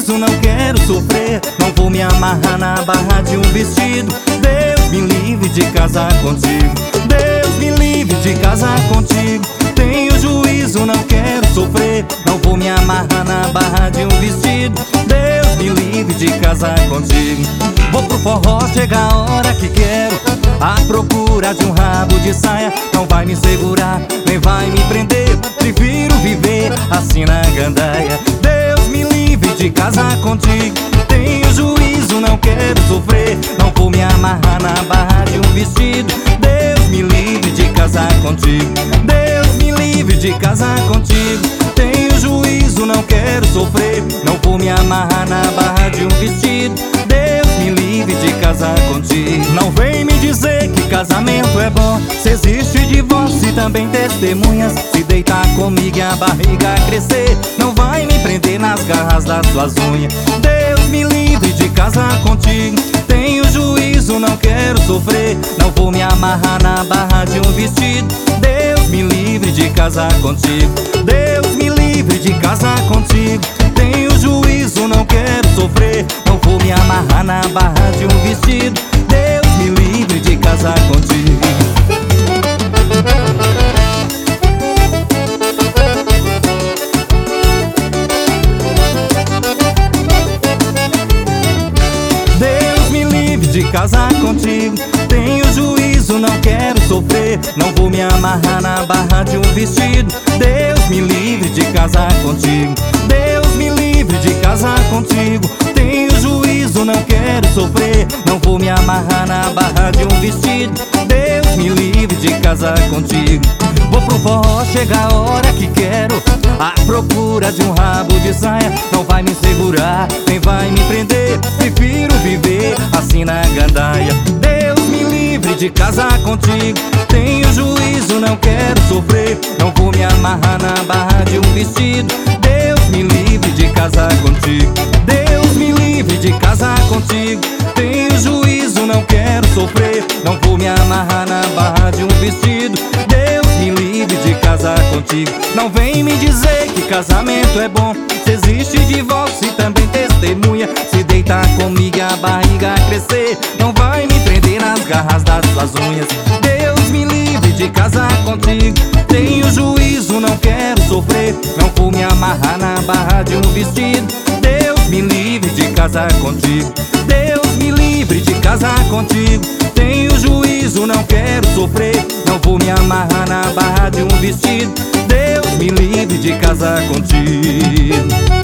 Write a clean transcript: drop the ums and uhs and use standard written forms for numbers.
juízo, não quero sofrer. Não vou me amarrar na barra de um vestido. Deus me livre de casar contigo. Deus me livre de casar contigo. Tenho juízo, não quero sofrer. Não vou me amarrar na barra de um vestido. Deus me livre de casar contigo. Vou pro forró, chega a hora que quero, à procura de um rabo de saia. Não vai me segurar, nem vai me prender. Prefiro viver assim na gandaia. Deus me livre de casar contigo. Tenho juízo, não quero sofrer. Não vou me amarrar na barra de um vestido. Deus me livre de casar contigo. Deus me livre de casar contigo. Tenho juízo, não quero sofrer. Não vou me amarrar na barra de um vestido. Deus me livre de casar contigo. Não vem me dizer que casamento é bom, se existe divórcio e também testemunhas. Se deitar comigo e a barriga crescer, não vai me prender nas garras das suas unhas. Deus me livre de casar contigo. Tenho juízo, não quero sofrer. Não vou me amarrar na barra de um vestido. Deus me livre de casar contigo. Deus me livre de casar contigo. Tenho juízo, não quero sofrer. Não vou me amarrar na barra de um vestido. Deus me livre de casar contigo. Deus me livre de casar contigo. Tenho juízo, não quero sofrer. Não vou me amarrar na barra de um vestido. Deus me livre de casar contigo. Deus me livre de casar contigo. Tenho juízo, não quero sofrer. Não vou me amarrar na barra de um vestido. Deus me livre de casar contigo. Vou pro forró, chega a hora que quero, à procura de um rabo de saia. Não vai me segurar, nem vai me prender. Prefiro viver assim na gandaia. Deus me livre de casar contigo. Tenho juízo, não quero sofrer. Não vou me amarrar na barra de um vestido. Deus me livre de casar contigo. Deus me livre de casar contigo. Tenho juízo, não quero sofrer. Não vou me amarrar na barra de um vestido. Deus me livre de casar contigo. Não vem me dizer que casamento é bom, se existe divórcio e também testemunha. Se deitar comigo e a barriga crescer, não vai me prender nas garras das suas unhas. Deus me livre de casar contigo. Tenho juízo, não quero sofrer. Não vou me amarrar na barra de um vestido. Deus me livre de casar contigo. Deus me livre de casar contigo. Tenho juízo, não quero sofrer. Não vou me amarrar na barra de um vestido. Deus me livre de casar contigo.